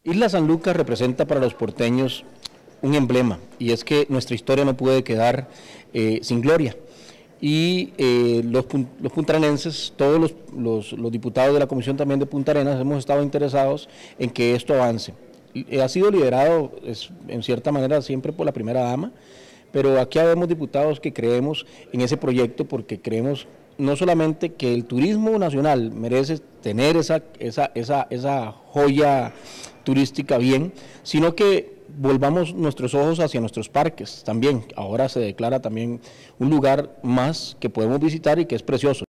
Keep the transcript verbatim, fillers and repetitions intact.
Isla San Lucas representa para los porteños un emblema, y es que nuestra historia no puede quedar eh, sin gloria. Y eh, los, los puntarenenses, todos los, los, los diputados de la Comisión también de Punta Arenas, hemos estado interesados en que esto avance. Y ha sido liderado, es, en cierta manera, siempre por la primera dama, pero aquí habemos diputados que creemos en ese proyecto porque creemos no solamente que el turismo nacional merece tener esa, esa, esa, esa joya turística bien, sino que volvamos nuestros ojos hacia nuestros parques también. Ahora se declara también un lugar más que podemos visitar y que es precioso.